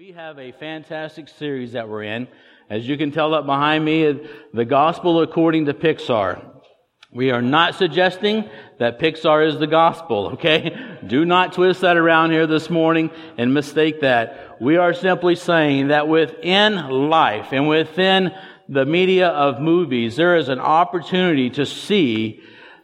We have a fantastic series that we're in. As you can tell up behind me, the Gospel according to Pixar. We are not suggesting that Pixar is the gospel, okay? Do not twist that around here this morning and mistake that. We are simply saying that within life and within the media of movies, there is an opportunity to see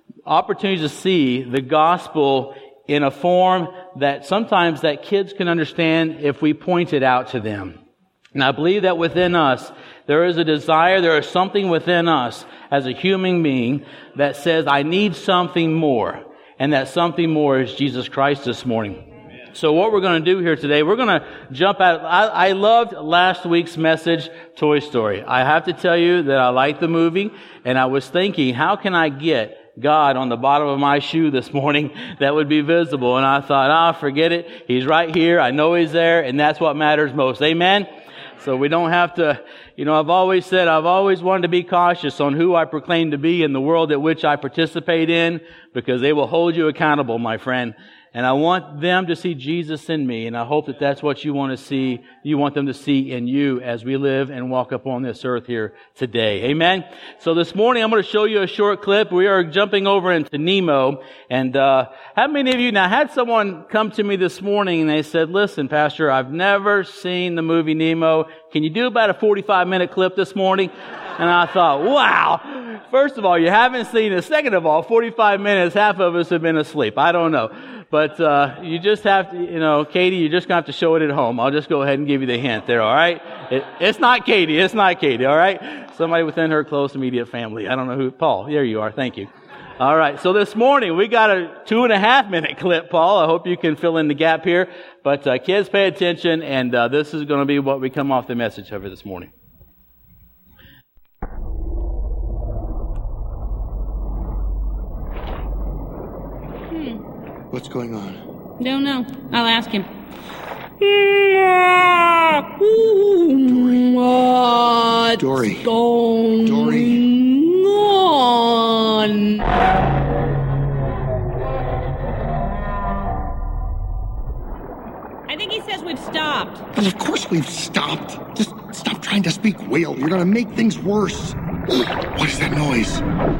the gospel in a form that sometimes that kids can understand if we point it out to them. And I believe that within us, there is a desire, there is something within us as a human being that says, I need something more. And that something more is Jesus Christ this morning. Amen. So what we're going to do here today, we're going to jump out. I loved last week's message, Toy Story. I have to tell you that I liked the movie, and I was thinking, how can I get God on the bottom of my shoe this morning that would be visible? And I thought, forget it. He's right here. I know He's there, and that's what matters most. Amen? So we don't have to, I've always wanted to be cautious on who I proclaim to be in the world at which I participate in, because they will hold you accountable, my friend. And I want them to see Jesus in me, and I hope that that's what you want to see. You want them to see in you as we live and walk upon this earth here today. Amen? So this morning I'm going to show you a short clip. We are jumping over into Nemo. And how many of you, now had someone come to me this morning and they said, listen, Pastor, I've never seen the movie Nemo. Can you do about a 45-minute clip this morning? And I thought, wow. First of all, you haven't seen it. Second of all, 45 minutes, half of us have been asleep. I don't know. But you just have to, Katie, you're just going to have to show it at home. I'll just go ahead and give you the hint there, all right? It's not Katie. It's not Katie, all right? Somebody within her close immediate family. I don't know who. Paul, there you are. Thank you. All right, so this morning we got a 2.5-minute clip, Paul. I hope you can fill in the gap here. But kids, pay attention, and this is going to be what we come off the message over this morning. What's going on? Don't know. I'll ask him. What's Dory. going on? I think he says we've stopped. Well, of course we've stopped. Just stop trying to speak whale. You're gonna make things worse. What is that noise?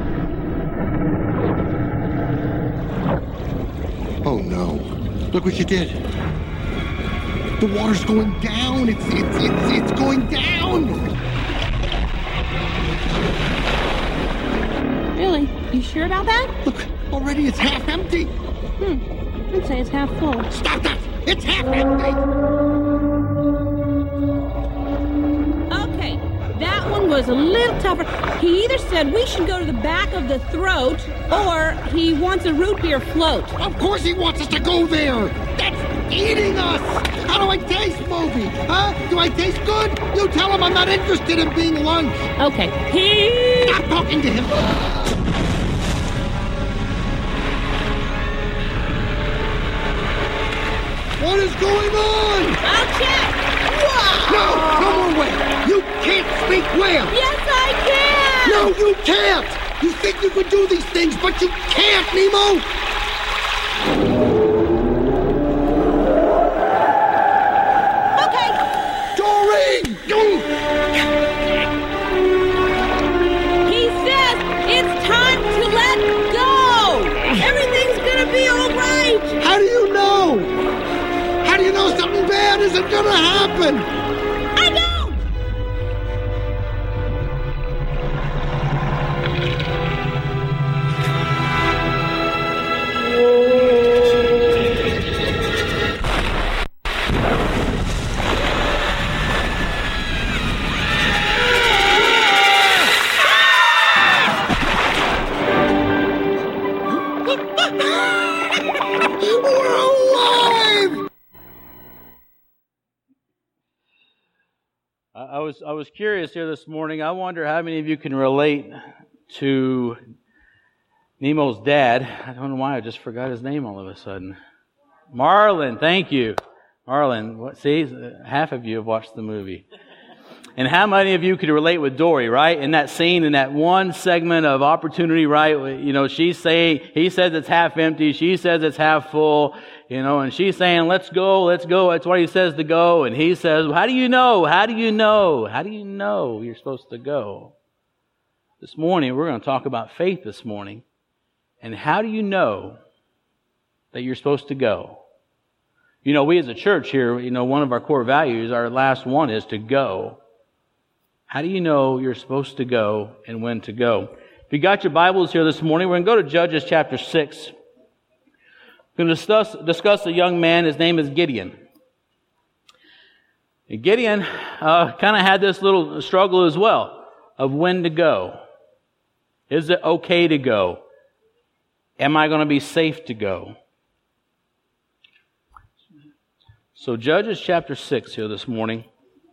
Oh no. Look what you did. The water's going down. It's going down. Really? You sure about that? Look, already it's half empty. I'd say it's half full. Stop that! It's half empty. Okay, that one was a little tougher. He either said we should go to the back of the throat, or he wants a root beer float. Of course he wants us to go there. That's eating us. How do I taste, Moby? Huh? Do I taste good? You tell him I'm not interested in being lunch. Okay, Stop talking to him. What is going on? I'll check. No more whale. You can't speak whale. Yes, I can. No, you can't. You think you could do these things, but you can't, Nemo. Okay. Dory! He says it's time to let go. Everything's gonna be all right. How do you know? How do you know something bad isn't gonna happen? I don't. We're alive! I was curious here this morning. I wonder how many of you can relate to Nemo's dad. I don't know why I just forgot his name all of a sudden. Marlin, thank you. Marlin, see, half of you have watched the movie. And how many of you could relate with Dory, right? In that scene, in that one segment of opportunity, right? You know, she's saying, he says it's half empty, she says it's half full, you know, and she's saying, let's go. That's why he says to go. And he says, how do you know? How do you know? How do you know you're supposed to go? This morning, we're going to talk about faith this morning. And how do you know that you're supposed to go? You know, we as a church here, you know, one of our core values, our last one is to go. How do you know you're supposed to go and when to go? If you got your Bibles here this morning, we're going to go to Judges chapter 6. We're going to discuss a young man. His name is Gideon. And Gideon kind of had this little struggle as well of when to go. Is it okay to go? Am I going to be safe to go? So Judges chapter 6 here this morning.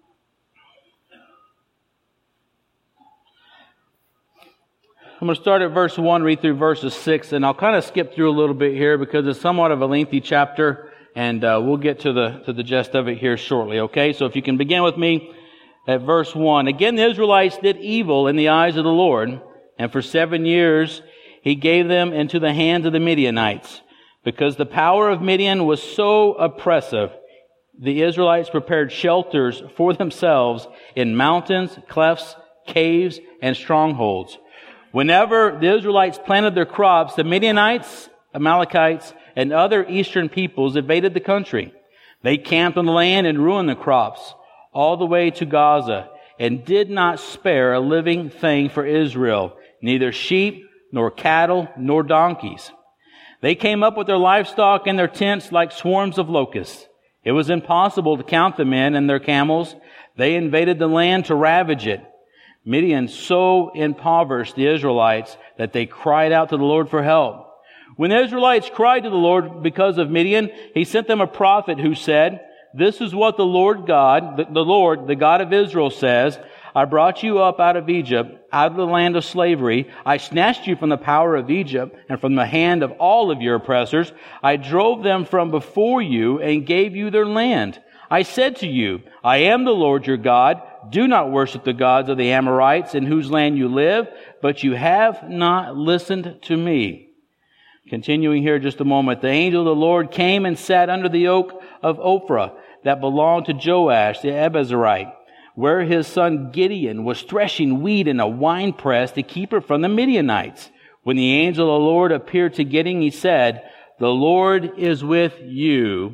I'm going to start at verse 1, read through verses 6, and I'll kind of skip through a little bit here because it's somewhat of a lengthy chapter, and we'll get to the gist of it here shortly, okay? So if you can begin with me at verse 1. Again, the Israelites did evil in the eyes of the Lord, and for 7 years He gave them into the hands of the Midianites. Because the power of Midian was so oppressive, the Israelites prepared shelters for themselves in mountains, clefts, caves, and strongholds. Whenever the Israelites planted their crops, the Midianites, Amalekites, and other eastern peoples invaded the country. They camped on the land and ruined the crops all the way to Gaza and did not spare a living thing for Israel, neither sheep, nor cattle, nor donkeys. They came up with their livestock and their tents like swarms of locusts. It was impossible to count the men and their camels. They invaded the land to ravage it. Midian so impoverished the Israelites that they cried out to the Lord for help. When the Israelites cried to the Lord because of Midian, He sent them a prophet who said, "This is what the Lord God, the God of Israel says, I brought you up out of Egypt, out of the land of slavery. I snatched you from the power of Egypt and from the hand of all of your oppressors. I drove them from before you and gave you their land. I said to you, I am the Lord your God. Do not worship the gods of the Amorites in whose land you live, but you have not listened to me." Continuing here just a moment, the angel of the Lord came and sat under the oak of Ophrah that belonged to Joash the Abiezrite, where his son Gideon was threshing wheat in a winepress to keep it from the Midianites. When the angel of the Lord appeared to Gideon, he said, "The Lord is with you,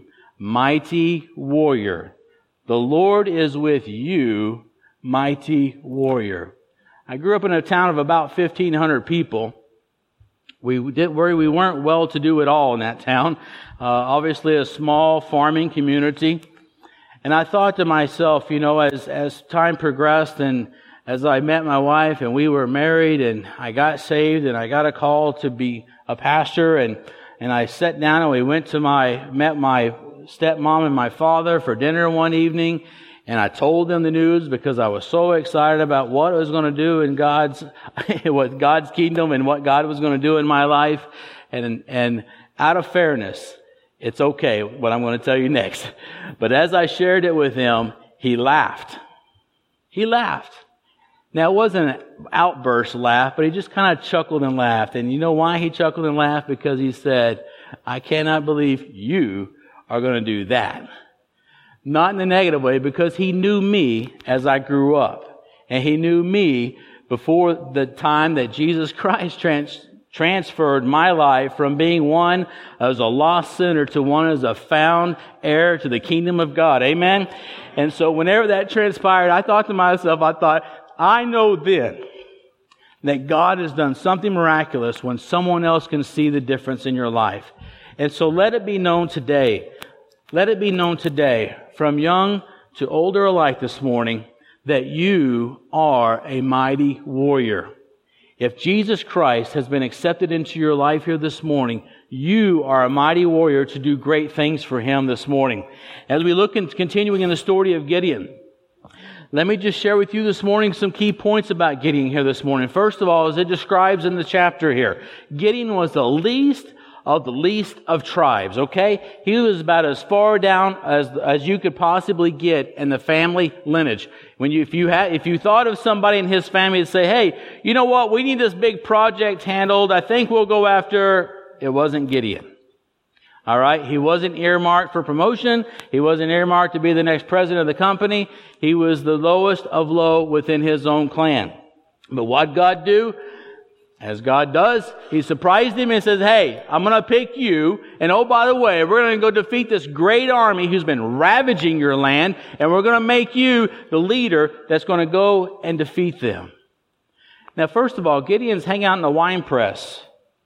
mighty warrior." The Lord is with you, mighty warrior. I grew up in a town of about 1,500 people. We weren't well-to-do at all in that town. Obviously a small farming community. And I thought to myself, you know, as time progressed and as I met my wife and we were married and I got saved and I got a call to be a pastor and I sat down and we met my stepmom and my father for dinner one evening, and I told them the news because I was so excited about what I was going to do in God's kingdom and what God was going to do in my life. And out of fairness, it's okay what I'm going to tell you next. But as I shared it with him, he laughed. He laughed. Now, it wasn't an outburst laugh, but he just kind of chuckled and laughed. And you know why he chuckled and laughed? Because he said, "I cannot believe you are going to do that." Not in a negative way, because he knew me as I grew up. And he knew me before the time that Jesus Christ transferred my life from being one as a lost sinner to one as a found heir to the kingdom of God. Amen? And so whenever that transpired, I thought to myself, I know then that God has done something miraculous when someone else can see the difference in your life. And so let it be known today, from young to older alike this morning, that you are a mighty warrior. If Jesus Christ has been accepted into your life here this morning, you are a mighty warrior to do great things for Him this morning. As we look and continuing in the story of Gideon, let me just share with you this morning some key points about Gideon here this morning. First of all, as it describes in the chapter here, Gideon was the least of the least of tribes, okay? He was about as far down as you could possibly get in the family lineage. If you thought of somebody in his family to say, hey, you know what, we need this big project handled, I think we'll go after, it wasn't Gideon. All right? He wasn't earmarked for promotion. He wasn't earmarked to be the next president of the company. He was the lowest of low within his own clan. But what God do? As God does, He surprised him and says, hey, I'm going to pick you. And oh, by the way, we're going to go defeat this great army who's been ravaging your land. And we're going to make you the leader that's going to go and defeat them. Now, first of all, Gideon's hanging out in the wine press.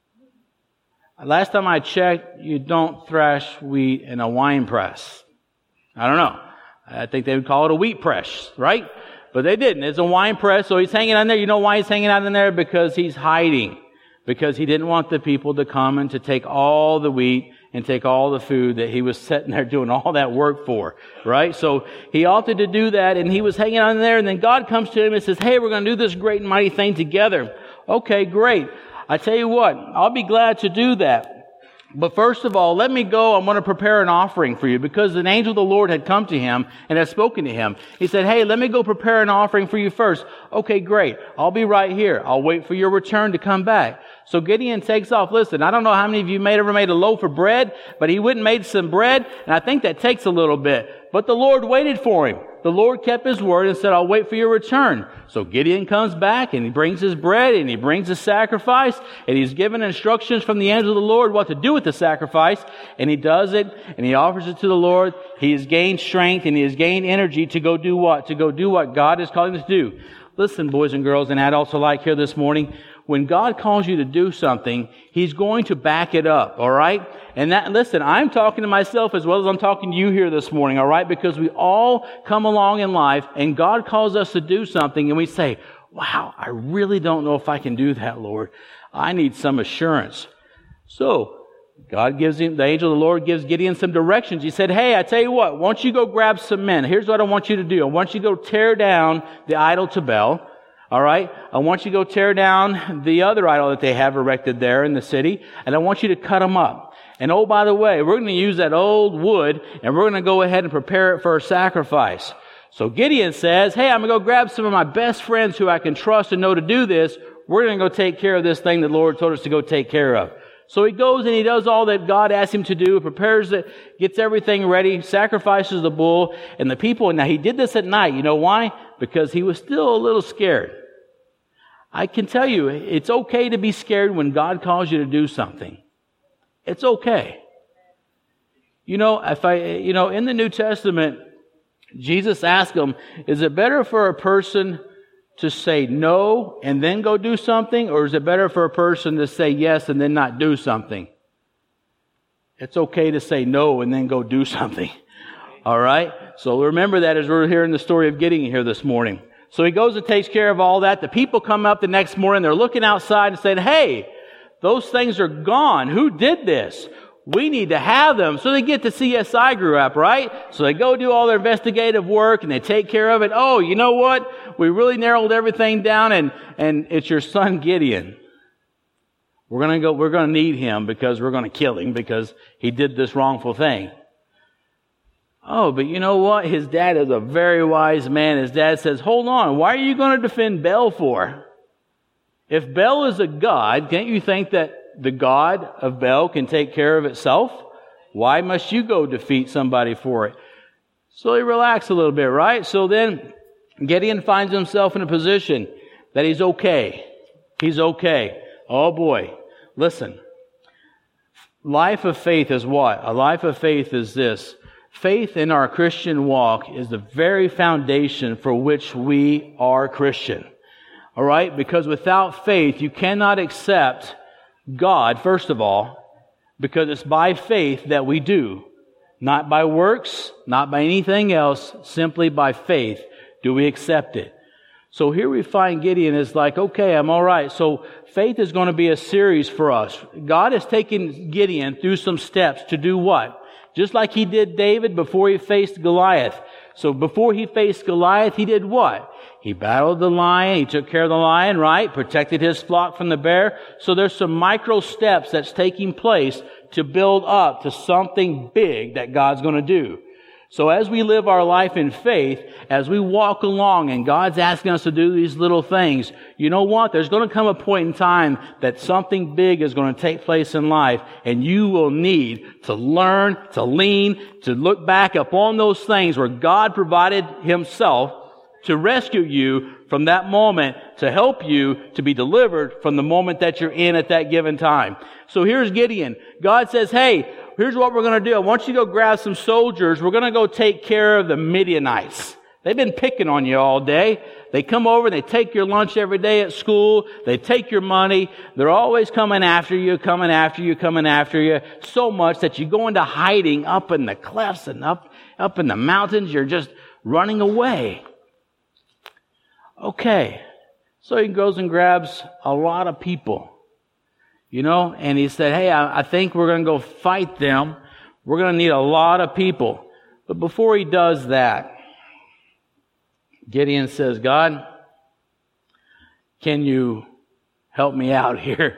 Last time I checked, you don't thrash wheat in a wine press. I don't know. I think they would call it a wheat press, right? But they didn't. It's a wine press, so he's hanging out in there. You know why he's hanging out in there? Because he's hiding. Because he didn't want the people to come and to take all the wheat and take all the food that he was sitting there doing all that work for, right? So he opted to do that, and he was hanging out in there, and then God comes to him and says, hey, we're going to do this great and mighty thing together. Okay, great. I tell you what, I'll be glad to do that. But first of all, let me go. I'm going to prepare an offering for you, because an angel of the Lord had come to him and had spoken to him. He said, hey, let me go prepare an offering for you first. Okay, great. I'll be right here. I'll wait for your return to come back. So Gideon takes off. Listen, I don't know how many of you ever made a loaf of bread, but he went and made some bread, and I think that takes a little bit. But the Lord waited for him. The Lord kept His word and said, I'll wait for your return. So Gideon comes back and he brings his bread and he brings his sacrifice, and he's given instructions from the angel of the Lord what to do with the sacrifice, and he does it and he offers it to the Lord. He has gained strength and he has gained energy to go do what? To go do what God is calling him to do. Listen, boys and girls and adults alike here this morning, when God calls you to do something, He's going to back it up, all right? And listen, I'm talking to myself as well as I'm talking to you here this morning, all right? Because we all come along in life and God calls us to do something and we say, wow, I really don't know if I can do that, Lord. I need some assurance. So, the angel of the Lord gives Gideon some directions. He said, hey, I tell you what, why don't you go grab some men? Here's what I want you to do. I want you to go tear down the idol to Baal. All right? I want you to go tear down the other idol that they have erected there in the city, and I want you to cut them up. And oh, by the way, we're going to use that old wood, and we're going to go ahead and prepare it for a sacrifice. So Gideon says, hey, I'm going to go grab some of my best friends who I can trust and know to do this. We're going to go take care of this thing that the Lord told us to go take care of. So he goes and he does all that God asked him to do, prepares it, gets everything ready, sacrifices the bull, and the people, now he did this at night. You know why? Because he was still a little scared. I can tell you, it's okay to be scared when God calls you to do something. It's okay. In the New Testament, Jesus asked them, is it better for a person to say no and then go do something, or is it better for a person to say yes and then not do something? It's okay to say no and then go do something. All right? So remember that as we're hearing the story of Gideon here this morning. So he goes and takes care of all that. The people come up the next morning. They're looking outside and saying, hey, those things are gone. Who did this? We need to have them. So they get the CSI grew up, right? So they go do all their investigative work and they take care of it. Oh, you know what? We really narrowed everything down and it's your son Gideon. We're going to need him because we're going to kill him because he did this wrongful thing. Oh, but you know what? His dad is a very wise man. His dad says, hold on, why are you going to defend Baal for? If Baal is a god, can't you think that the god of Baal can take care of itself? Why must you go defeat somebody for it? So he relaxed a little bit, right? So then Gideon finds himself in a position that he's okay. He's okay. Oh boy. Listen. Life of faith is what? A life of faith is this. Faith in our Christian walk is the very foundation for which we are Christian. All right? Because without faith, you cannot accept God, first of all, because it's by faith that we do. Not by works, not by anything else, simply by faith do we accept it. So here we find Gideon is like, okay, I'm all right. So faith is going to be a series for us. God has taken Gideon through some steps to do what? Just like He did David before he faced Goliath. So before he faced Goliath, he did what? He battled the lion. He took care of the lion, right? Protected his flock from the bear. So there's some micro steps that's taking place to build up to something big that God's going to do. So as we live our life in faith, as we walk along and God's asking us to do these little things, you know what? There's going to come a point in time that something big is going to take place in life, and you will need to learn, to lean, to look back upon those things where God provided Himself to rescue you from that moment, to help you to be delivered from the moment that you're in at that given time. So here's Gideon. God says, hey, here's what we're going to do. I want you to go grab some soldiers. We're going to go take care of the Midianites. They've been picking on you all day. They come over and they take your lunch every day at school. They take your money. They're always coming after you, so much that you go into hiding up in the clefts and up in the mountains. You're just running away. Okay. So he goes and grabs a lot of people. And he said, hey, I think we're going to go fight them. We're going to need a lot of people. But before he does that, Gideon says, God, can you help me out here?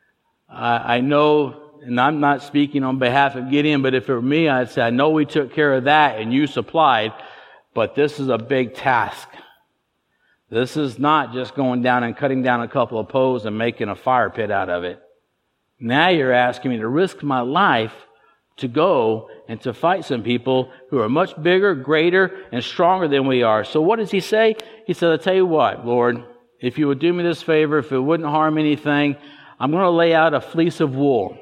I know, and I'm not speaking on behalf of Gideon, but if it were me, I'd say, I know we took care of that and you supplied, but this is a big task. This is not just going down and cutting down a couple of poles and making a fire pit out of it. Now you're asking me to risk my life to go and to fight some people who are much bigger, greater, and stronger than we are. So what does he say? He said, I'll tell you what, Lord, if you would do me this favor, if it wouldn't harm anything, I'm going to lay out a fleece of wool.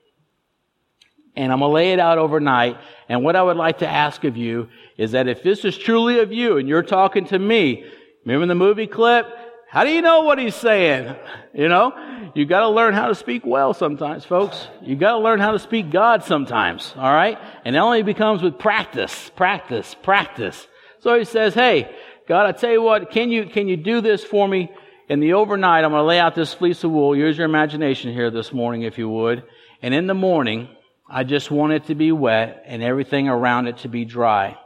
And I'm going to lay it out overnight. And what I would like to ask of you is that if this is truly of you and you're talking to me, remember the movie clip? How do you know what he's saying? You got to learn how to speak well sometimes, folks. You got to learn how to speak God sometimes, all right? And it only becomes with practice. So he says, hey, God, I tell you what, can you do this for me? In the overnight, I'm going to lay out this fleece of wool. Use your imagination here this morning, if you would. And in the morning, I just want it to be wet and everything around it to be dry.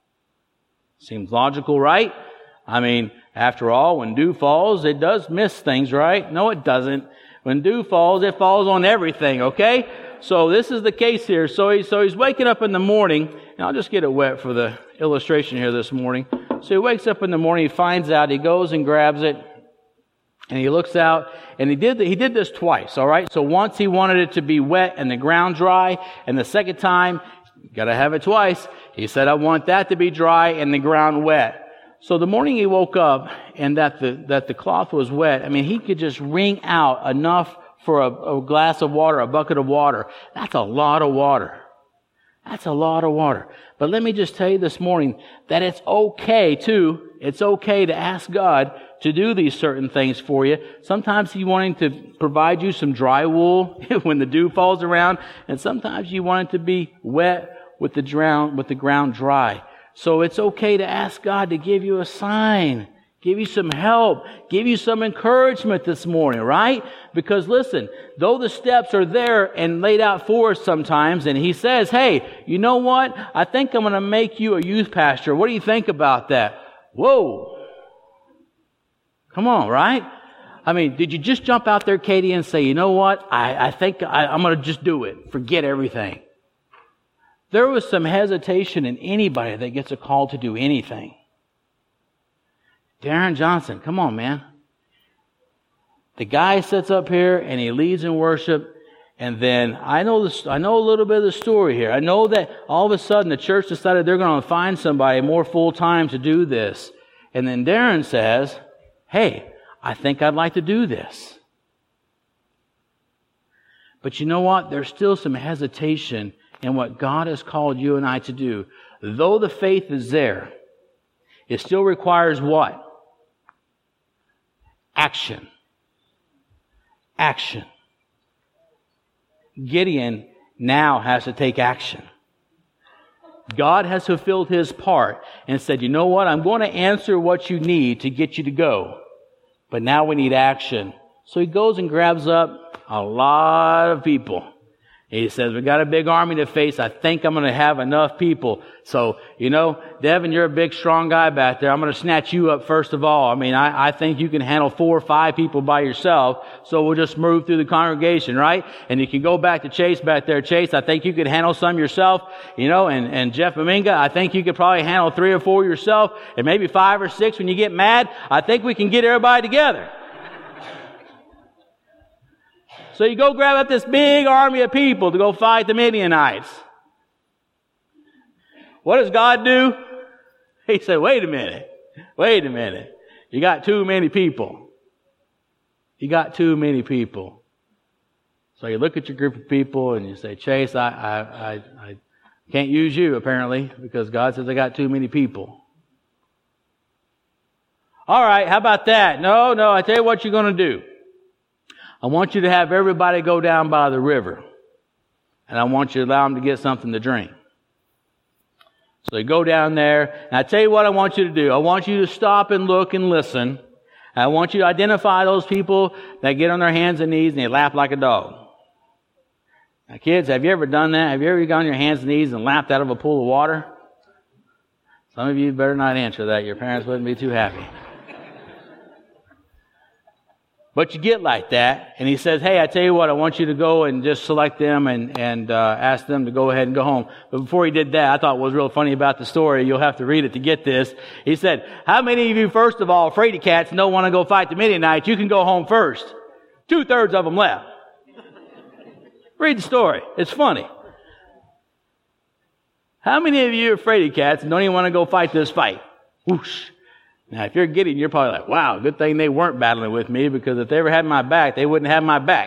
Seems logical, right? I mean, after all, when dew falls, it does miss things, right? No, it doesn't. When dew falls, it falls on everything, okay? So this is the case here. So he's waking up in the morning, and I'll just get it wet for the illustration here this morning. So he wakes up in the morning, he finds out, he goes and grabs it, and he looks out, and he did this twice, all right? So once he wanted it to be wet and the ground dry, and the second time, you gotta have it twice, he said, I want that to be dry and the ground wet. So the morning he woke up and that the cloth was wet, I mean, he could just wring out enough for a glass of water, a bucket of water. That's a lot of water. That's a lot of water. But let me just tell you this morning that it's okay to ask God to do these certain things for you. Sometimes He's wanting to provide you some dry wool when the dew falls around, and sometimes you want it to be wet with the ground dry. So it's okay to ask God to give you a sign, give you some help, give you some encouragement this morning, right? Because listen, though the steps are there and laid out for us sometimes, and He says, hey, you know what? I think I'm going to make you a youth pastor. What do you think about that? Whoa. Come on, right? I mean, did you just jump out there, Katie, and say, you know what? I think I'm going to just do it. Forget everything. There was some hesitation in anybody that gets a call to do anything. Darren Johnson, come on, man. The guy sits up here and he leads in worship, and then I know a little bit of the story here. I know that all of a sudden the church decided they're going to find somebody more full-time to do this. And then Darren says, hey, I think I'd like to do this. But you know what? There's still some hesitation in what God has called you and I to do. Though the faith is there, it still requires what? Action. Action. Gideon now has to take action. God has fulfilled His part and said, you know what? I'm going to answer what you need to get you to go. But now we need action. So he goes and grabs up a lot of people. He says, we got a big army to face. I think I'm going to have enough people. So, Devin, you're a big, strong guy back there. I'm going to snatch you up first of all. I mean, I think you can handle 4 or 5 people by yourself. So we'll just move through the congregation, right? And you can go back to Chase back there. Chase, I think you could handle some yourself, and Jeff Aminga, I think you could probably handle 3 or 4 yourself, and maybe 5 or 6 when you get mad. I think we can get everybody together. So you go grab up this big army of people to go fight the Midianites. What does God do? He said, wait a minute. You got too many people. You got too many people. So you look at your group of people and you say, Chase, I can't use you apparently because God says I got too many people. All right, how about that? No, I tell you what you're going to do. I want you to have everybody go down by the river. And I want you to allow them to get something to drink. So you go down there. And I tell you what I want you to do. I want you to stop and look and listen. I want you to identify those people that get on their hands and knees and they lap like a dog. Now kids, have you ever done that? Have you ever gone on your hands and knees and lapped out of a pool of water? Some of you better not answer that. Your parents wouldn't be too happy. But you get like that, and he says, hey, I tell you what, I want you to go and just select them and ask them to go ahead and go home. But before he did that, I thought what was real funny about the story, you'll have to read it to get this. He said, how many of you, first of all, fraidy cats, don't want to go fight the Midianites? You can go home first. 2/3 of them left. Read the story. It's funny. How many of you are fraidy cats and don't even want to go fight this fight? Whoosh. Now, if you're Gideon, you're probably like, wow, good thing they weren't battling with me because if they ever had my back, they wouldn't have my back.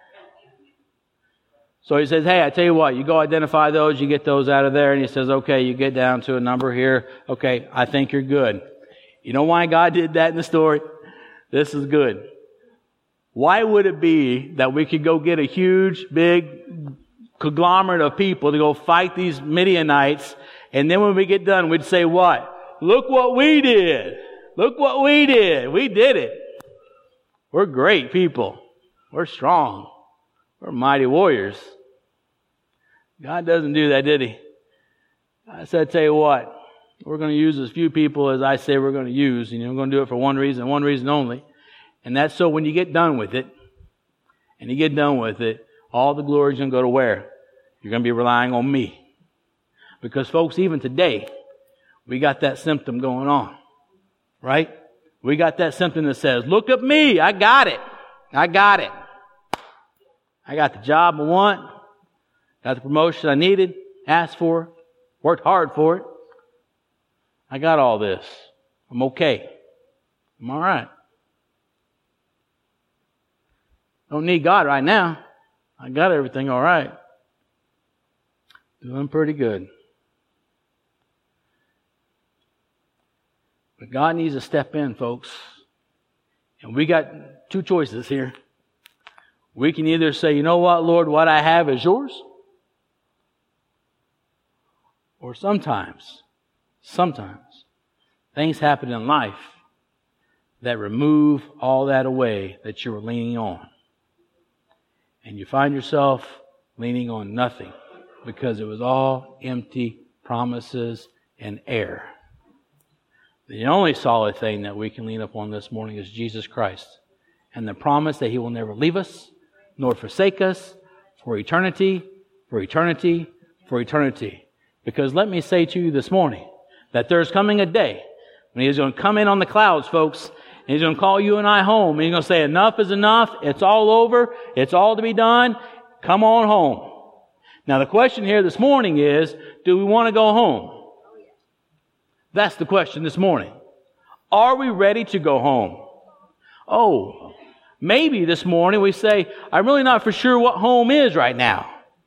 So he says, hey, I tell you what, you go identify those, you get those out of there. And he says, okay, you get down to a number here. Okay, I think you're good. You know why God did that in the story? This is good. Why would it be that we could go get a huge, big conglomerate of people to go fight these Midianites, and then when we get done, we'd say what? Look what we did. Look what we did. We did it. We're great people. We're strong. We're mighty warriors. God doesn't do that, did he? I said, I tell you what, we're going to use as few people as I say we're going to use, and we're going to do it for one reason only. And that's so when you get done with it, all the glory is going to go to where? You're going to be relying on me. Because folks, even today, we got that symptom going on, right? We got that symptom that says, look at me, I got it. I got the job I want, got the promotion I needed, asked for, worked hard for it. I got all this. I'm okay. I'm all right. Don't need God right now. I got everything all right. Doing pretty good. But God needs to step in, folks. And we got 2 choices here. We can either say, you know what, Lord, what I have is yours. Or sometimes, things happen in life that remove all that away that you were leaning on. And you find yourself leaning on nothing because it was all empty promises and air. The only solid thing that we can lean upon this morning is Jesus Christ and the promise that he will never leave us nor forsake us for eternity, for eternity, for eternity. Because let me say to you this morning that there's coming a day when he's going to come in on the clouds, folks, and he's going to call you and I home. And he's going to say, enough is enough. It's all over. It's all to be done. Come on home. Now the question here this morning is, do we want to go home? That's the question this morning. Are we ready to go home? Oh, maybe this morning we say, I'm really not for sure what home is right now.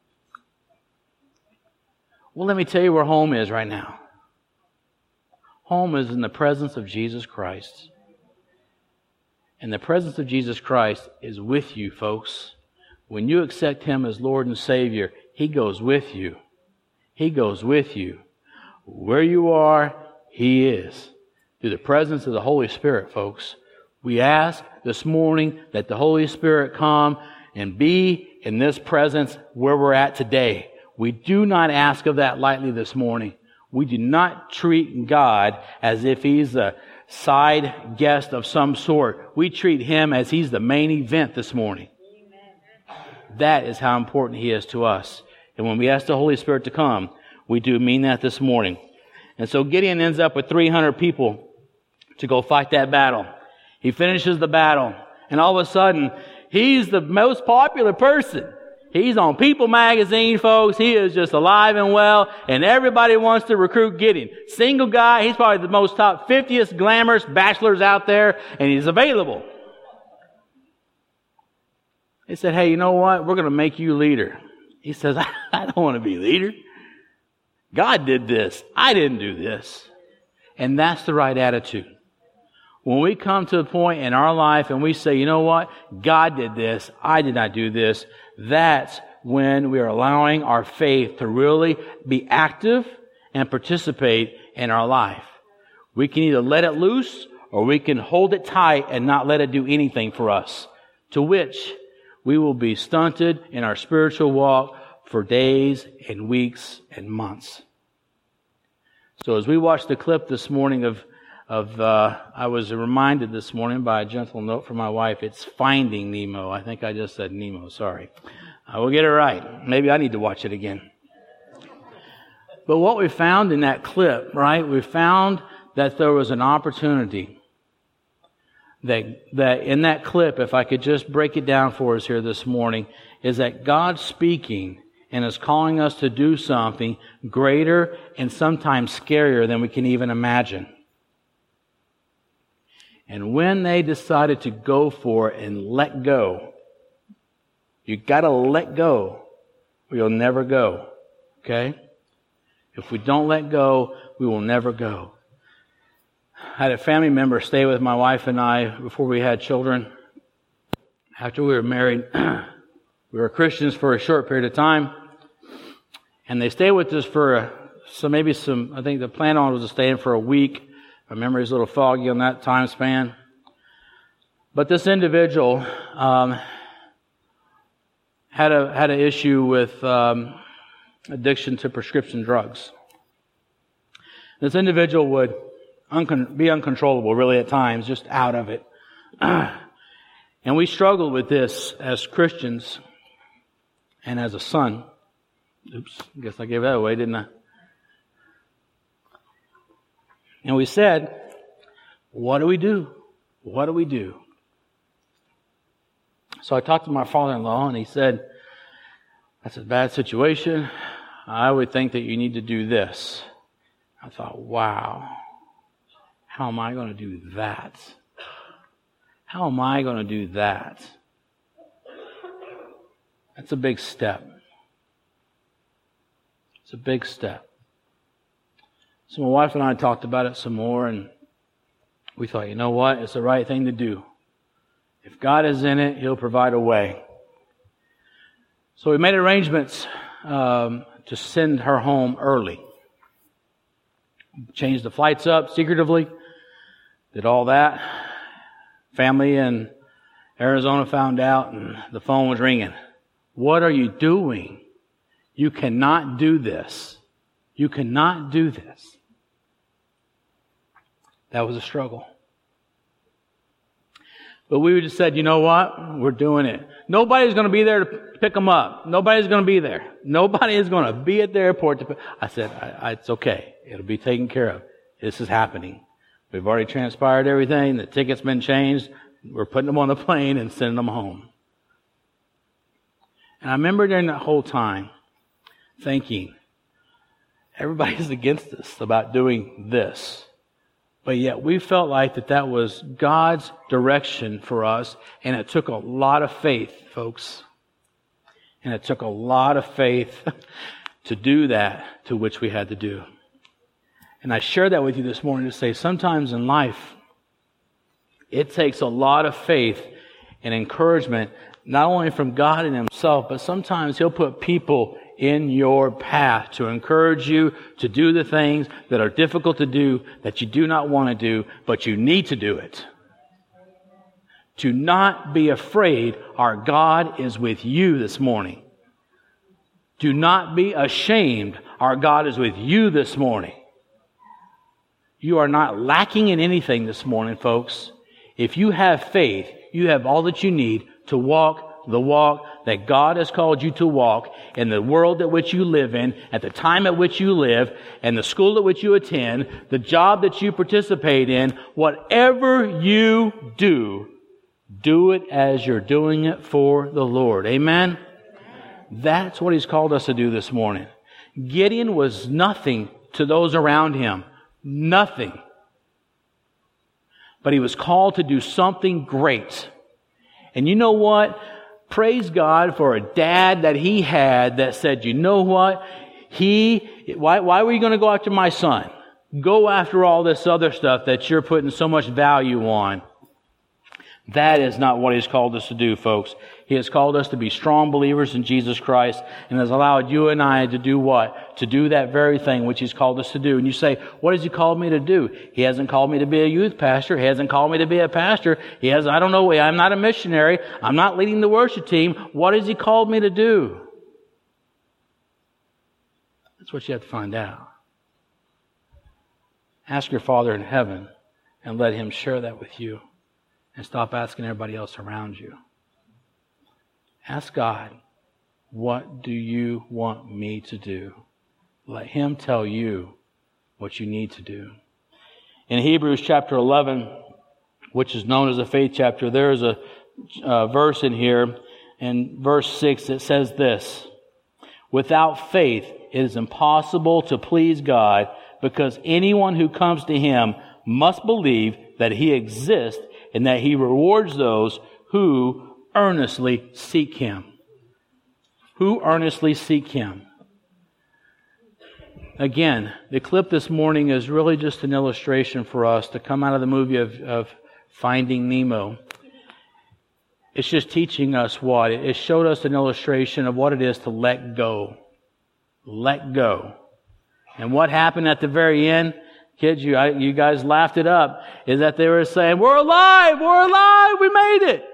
Well, let me tell you where home is right now. Home is in the presence of Jesus Christ. And the presence of Jesus Christ is with you, folks. When you accept him as Lord and Savior, he goes with you. He goes with you. Where you are, he is. Through the presence of the Holy Spirit, folks. We ask this morning that the Holy Spirit come and be in this presence where we're at today. We do not ask of that lightly this morning. We do not treat God as if He's a side guest of some sort. We treat Him as He's the main event this morning. That is how important He is to us. And when we ask the Holy Spirit to come, we do mean that this morning. And so Gideon ends up with 300 people to go fight that battle. He finishes the battle, and all of a sudden, he's the most popular person. He's on People magazine, folks. He is just alive and well, and everybody wants to recruit Gideon. Single guy, he's probably the most top 50th glamorous bachelors out there, and he's available. They said, hey, you know what? We're going to make you leader. He says, I don't want to be leader. God did this. I didn't do this. And that's the right attitude. When we come to a point in our life and we say, you know what? God did this. I did not do this. That's when we are allowing our faith to really be active and participate in our life. We can either let it loose or we can hold it tight and not let it do anything for us. To which we will be stunted in our spiritual walk for days and weeks and months. So as we watched the clip this morning I was reminded this morning by a gentle note from my wife, it's Finding Nemo. I think I just said Nemo, sorry. I will get it right. Maybe I need to watch it again. But what we found in that clip, right, we found that there was an opportunity that in that clip, if I could just break it down for us here this morning, is that God's speaking and is calling us to do something greater and sometimes scarier than we can even imagine. And when they decided to go for it and let go, you got to let go or you'll never go. Okay? If we don't let go, we will never go. I had a family member stay with my wife and I before we had children. After we were married, we were Christians for a short period of time. And they stayed with us for I think the plan on was to stay in for a week. My memory is a little foggy on that time span. But this individual had an issue with addiction to prescription drugs. This individual would be uncontrollable, really, at times, just out of it. And we struggled with this as Christians and as a son. Oops, I guess I gave that away, didn't I? And we said, what do we do? What do we do? So I talked to my father-in-law, and he said, that's a bad situation. I would think that you need to do this. I thought, wow, how am I going to do that? How am I going to do that? That's a big step. It's a big step. So my wife and I talked about it some more, and we thought, you know what? It's the right thing to do. If God is in it, He'll provide a way. So we made arrangements to send her home early. Changed the flights up secretively. Did all that. Family in Arizona found out, and the phone was ringing. What are you doing? You cannot do this. You cannot do this. That was a struggle. But we just said, you know what? We're doing it. Nobody's going to be there to pick them up. Nobody's going to be there. Nobody is going to be at the airport. I said, it's okay. It'll be taken care of. This is happening. We've already transpired everything. The ticket's been changed. We're putting them on the plane and sending them home. And I remember during that whole time thinking, everybody's against us about doing this. But yet we felt like that was God's direction for us. And it took a lot of faith, folks. And it took a lot of faith to do that, to which we had to do. And I share that with you this morning to say sometimes in life, it takes a lot of faith and encouragement, not only from God and Himself, but sometimes He'll put people in your path to encourage you to do the things that are difficult to do, that you do not want to do, but you need to do it. Do not be afraid. Our God is with you this morning. Do not be ashamed. Our God is with you this morning. You are not lacking in anything this morning, folks. If you have faith, you have all that you need to walk the walk that God has called you to walk in the world at which you live in, at the time at which you live, and the school at which you attend, the job that you participate in. Whatever you do, do it as you're doing it for the Lord. Amen? That's what He's called us to do this morning. Gideon was nothing to those around him. Nothing. But he was called to do something great. And you know what? Praise God for a dad that he had that said, you know what? Why were you going to go after my son? Go after all this other stuff that you're putting so much value on. That is not what He's called us to do, folks. He has called us to be strong believers in Jesus Christ and has allowed you and I to do what? To do that very thing which He's called us to do. And you say, what has He called me to do? He hasn't called me to be a youth pastor. He hasn't called me to be a pastor. I don't know, I'm not a missionary. I'm not leading the worship team. What has He called me to do? That's what you have to find out. Ask your Father in heaven and let Him share that with you. And stop asking everybody else around you. Ask God, what do you want me to do? Let Him tell you what you need to do. In Hebrews chapter 11, which is known as a faith chapter, there is a verse in here, in verse 6, it says this: without faith it is impossible to please God, because anyone who comes to Him must believe that He exists and that He rewards those who earnestly seek Him. Who earnestly seek Him. Again, the clip this morning is really just an illustration for us to come out of the movie of Finding Nemo. It's just teaching us what? It showed us an illustration of what it is to let go. Let go. And what happened at the very end? Kids, you guys laughed it up, is that they were saying, we're alive, we made it.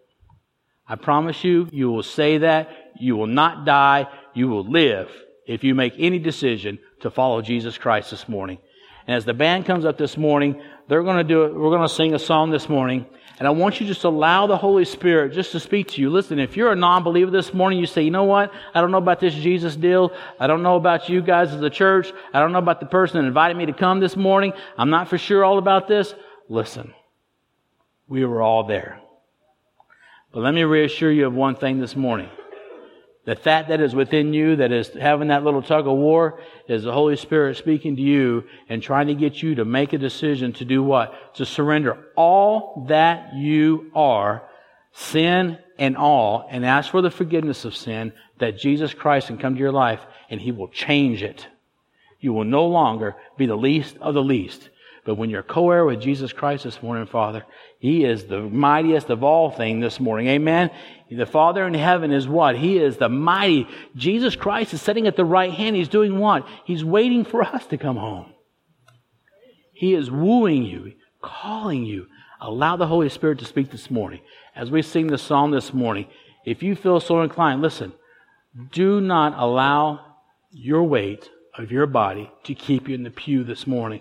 I promise you, you will say that. You will not die. You will live if you make any decision to follow Jesus Christ this morning. And as the band comes up this morning, they're going to do it. We're going to sing a song this morning. And I want you just to allow the Holy Spirit just to speak to you. Listen, if you're a non-believer this morning, you say, you know what? I don't know about this Jesus deal. I don't know about you guys as a church. I don't know about the person that invited me to come this morning. I'm not for sure all about this. Listen, we were all there. But let me reassure you of one thing this morning. That is within you, that is having that little tug of war, is the Holy Spirit speaking to you and trying to get you to make a decision to do what? To surrender all that you are, sin and all, and ask for the forgiveness of sin, that Jesus Christ can come to your life and He will change it. You will no longer be the least of the least. But when you're co-heir with Jesus Christ this morning, Father, He is the mightiest of all things this morning. Amen? The Father in heaven is what? He is the mighty. Jesus Christ is sitting at the right hand. He's doing what? He's waiting for us to come home. He is wooing you, calling you. Allow the Holy Spirit to speak this morning. As we sing the psalm this morning, if you feel so inclined, listen, do not allow your weight of your body to keep you in the pew this morning.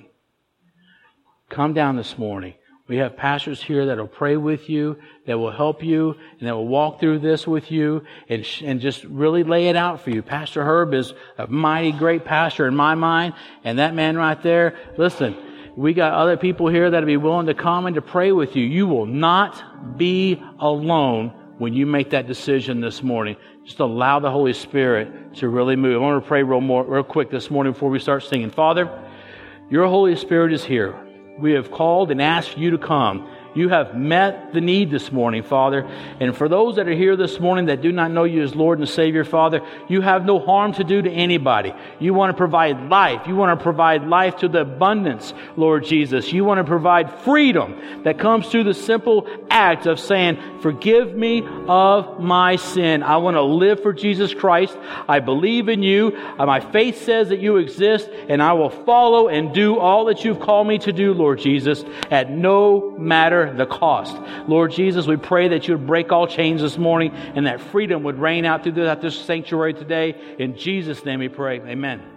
Come down this morning. We have pastors here that will pray with you, that will help you, and that will walk through this with you and just really lay it out for you. Pastor Herb is a mighty great pastor in my mind, and that man right there, listen, we got other people here that will be willing to come and to pray with you. You will not be alone when you make that decision this morning. Just allow the Holy Spirit to really move. I want to pray real quick this morning before we start singing. Father, your Holy Spirit is here. We have called and asked you to come. You have met the need this morning, Father. And for those that are here this morning that do not know you as Lord and Savior, Father, you have no harm to do to anybody. You want to provide life. You want to provide life to the abundance, Lord Jesus. You want to provide freedom that comes through the simple act of saying, forgive me of my sin. I want to live for Jesus Christ. I believe in you. My faith says that you exist, and I will follow and do all that you've called me to do, Lord Jesus, at no matter bear the cost. Lord Jesus, we pray that you would break all chains this morning and that freedom would reign out throughout this sanctuary today. In Jesus' name we pray. Amen.